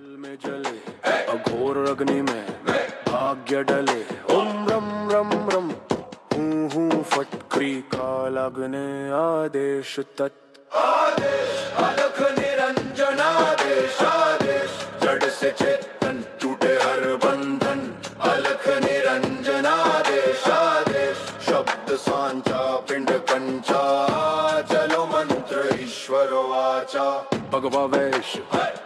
में जले अघोर अग्नि में भाग्य डले। ओम रम रम रम हूँ फटक्री काल अग्नि आदेश तत्। आदेश अलख निरंजन आदेश आदेश जड़ से चेतन टूटे हर बंधन। अलख निरंजन आदेश आदेश शब्द सांचा पिंड पंचा चलो मंत्र ईश्वर वाचा। भगवा वैश्य